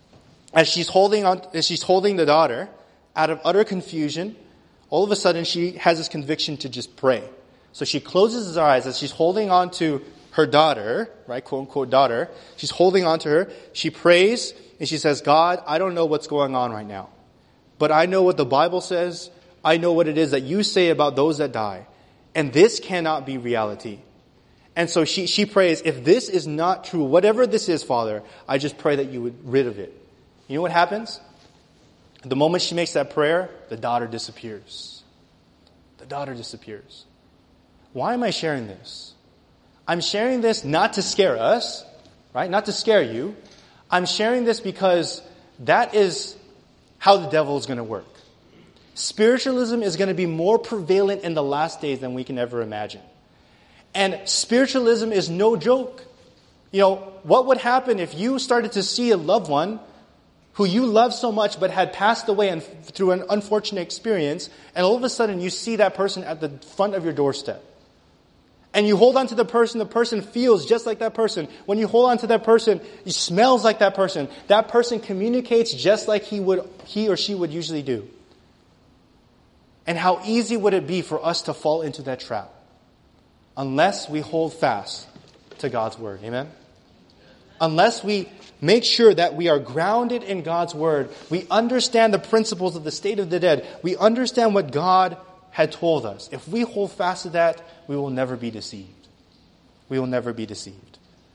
As she's holding on, as she's holding the daughter, out of utter confusion, all of a sudden she has this conviction to just pray. So she closes her eyes as she's holding on to her daughter, right, quote unquote daughter. She's holding on to her. She prays and she says, "God, I don't know what's going on right now, but I know what the Bible says. I know what it is that you say about those that die. And this cannot be reality." And so she, she prays, "If this is not true, whatever this is, Father, I just pray that you would rid of it." You know what happens? The moment she makes that prayer, the daughter disappears. The daughter disappears. Why am I sharing this? I'm sharing this not to scare us, right? Not to scare you. I'm sharing this because that is how the devil is going to work. Spiritualism is going to be more prevalent in the last days than we can ever imagine. And spiritualism is no joke. You know, what would happen if you started to see a loved one who you love so much but had passed away and through an unfortunate experience, and all of a sudden you see that person at the front of your doorstep? And you hold on to the person, the person feels just like that person. When you hold on to that person, he smells like that person. That person communicates just like he would, he or she would usually do. And how easy would it be for us to fall into that trap? Unless we hold fast to God's Word. Amen? Unless we make sure that we are grounded in God's Word, we understand the principles of the state of the dead, we understand what God had told us. If we hold fast to that, we will never be deceived. We will never be deceived.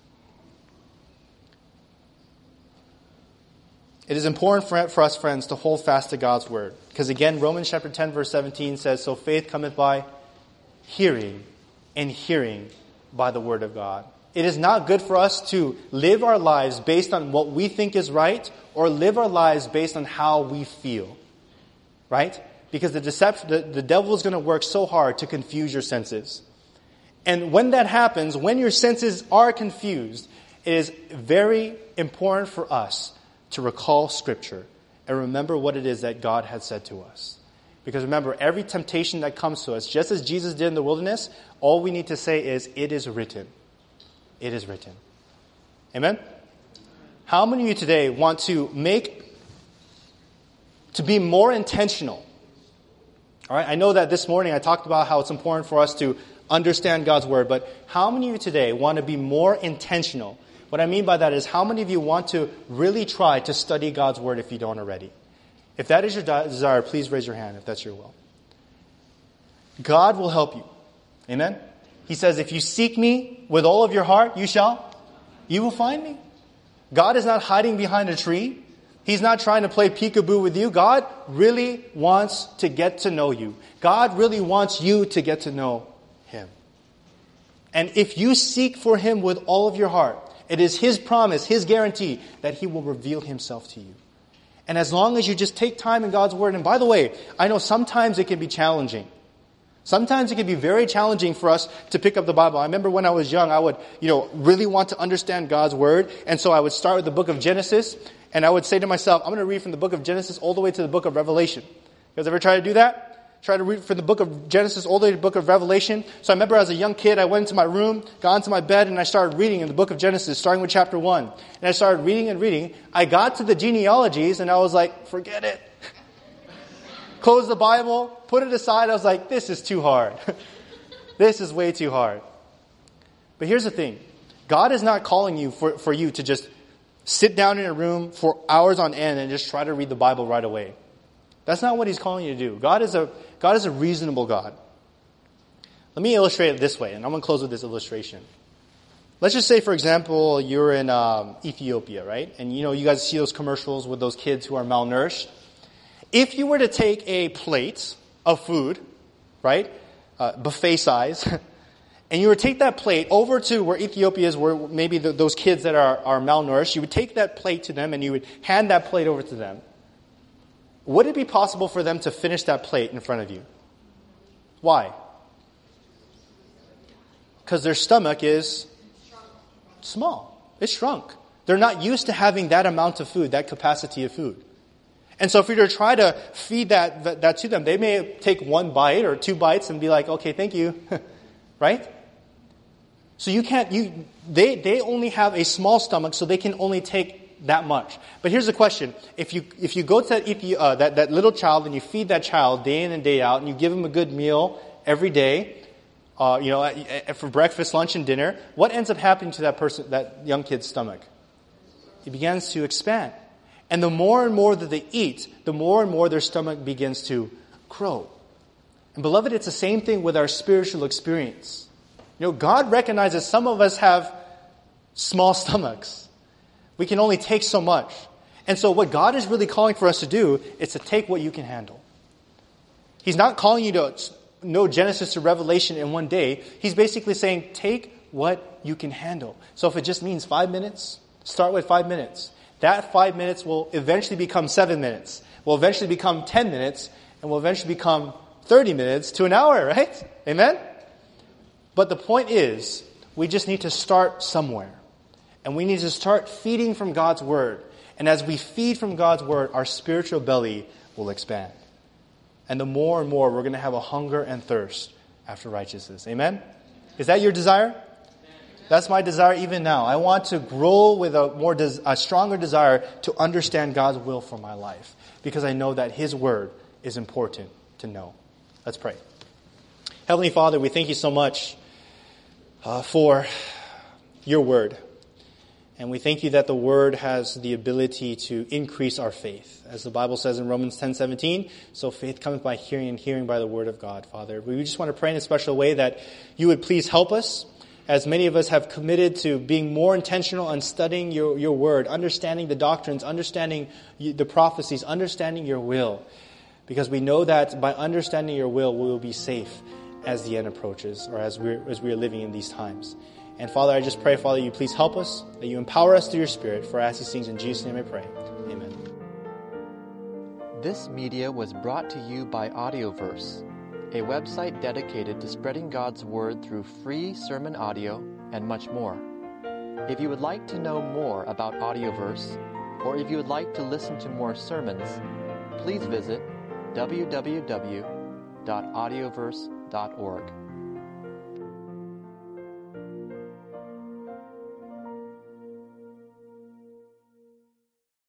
It is important for, for us, friends, to hold fast to God's Word. Because again, Romans chapter ten, verse seventeen says, "So faith cometh by hearing, and hearing by the Word of God." It is not good for us to live our lives based on what we think is right, or live our lives based on how we feel. Right? Because the deception, the, the devil is going to work so hard to confuse your senses. And when that happens, when your senses are confused, it is very important for us to recall Scripture and remember what it is that God has said to us. Because remember, every temptation that comes to us, just as Jesus did in the wilderness, all we need to say is, "It is written." It is written. Amen? How many of you today want to make, to be more intentional? All right, I know that this morning I talked about how it's important for us to understand God's Word, but how many of you today want to be more intentional? What I mean by that is, how many of you want to really try to study God's Word if you don't already? If that is your desire, please raise your hand if that's your will. God will help you. Amen? He says, if you seek me with all of your heart, you shall, you will find me. God is not hiding behind a tree. He's not trying to play peekaboo with you. God really wants to get to know you. God really wants you to get to know Him. And if you seek for Him with all of your heart, it is His promise, His guarantee that He will reveal Himself to you. And as long as you just take time in God's Word, and by the way, I know sometimes it can be challenging. Sometimes it can be very challenging for us to pick up the Bible. I remember when I was young, I would, you know, really want to understand God's Word. And so I would start with the book of Genesis, and I would say to myself, I'm going to read from the book of Genesis all the way to the book of Revelation. You guys ever try to do that? Try to read from the book of Genesis all the way to the book of Revelation. So I remember as a young kid, I went into my room, got into my bed, and I started reading in the book of Genesis, starting with chapter one. And I started reading and reading. I got to the genealogies, and I was like, forget it. Closed the Bible, put it aside. I was like, this is too hard. This is way too hard. But here's the thing. God is not calling you for, for you to just sit down in a room for hours on end and just try to read the Bible right away. That's not what He's calling you to do. God is a, God is a reasonable God. Let me illustrate it this way, and I'm going to close with this illustration. Let's just say, for example, you're in um, Ethiopia, right? And you know, you guys see those commercials with those kids who are malnourished. If you were to take a plate of food, right, uh, buffet size, and you were to take that plate over to where Ethiopia is, where maybe the, those kids that are, are malnourished, you would take that plate to them and you would hand that plate over to them. Would it be possible for them to finish that plate in front of you? Why? Because their stomach is small. It's shrunk. They're not used to having that amount of food, that capacity of food. And so if we were to try to feed that, that that to them, they may take one bite or two bites and be like, okay, thank you. Right? So you can't, you, they, they only have a small stomach, so they can only take that much. But here's the question. If you, if you go to that, uh, that, that little child and you feed that child day in and day out and you give them a good meal every day, uh, you know, for breakfast, lunch, and dinner, what ends up happening to that person, that young kid's stomach? It begins to expand. And the more and more that they eat, the more and more their stomach begins to grow. And beloved, it's the same thing with our spiritual experience. You know, God recognizes some of us have small stomachs. We can only take so much. And so what God is really calling for us to do is to take what you can handle. He's not calling you to know Genesis to Revelation in one day. He's basically saying, take what you can handle. So if it just means five minutes, start with five minutes. That five minutes will eventually become seven minutes, will eventually become ten minutes, and will eventually become thirty minutes to an hour, right? Amen? But the point is, we just need to start somewhere. And we need to start feeding from God's Word. And as we feed from God's Word, our spiritual belly will expand. And the more and more we're going to have a hunger and thirst after righteousness. Amen? Is that your desire? That's my desire even now. I want to grow with a more des- a stronger desire to understand God's will for my life, because I know that His Word is important to know. Let's pray. Heavenly Father, we thank you so much uh, for your Word. And we thank you that the Word has the ability to increase our faith. As the Bible says in Romans ten seventeen, so faith cometh by hearing, and hearing by the Word of God, Father. We just want to pray in a special way that you would please help us, as many of us have committed to being more intentional on studying your, your Word, understanding the doctrines, understanding the prophecies, understanding your will. Because we know that by understanding your will, we will be safe as the end approaches, or as we're, as we're living in these times. And Father, I just pray, Father, you please help us, that you empower us through your Spirit. For I ask these things in Jesus' name I pray. Amen. This media was brought to you by Audioverse, a website dedicated to spreading God's Word through free sermon audio and much more. If you would like to know more about Audioverse, or if you would like to listen to more sermons, please visit w w w dot audioverse dot org.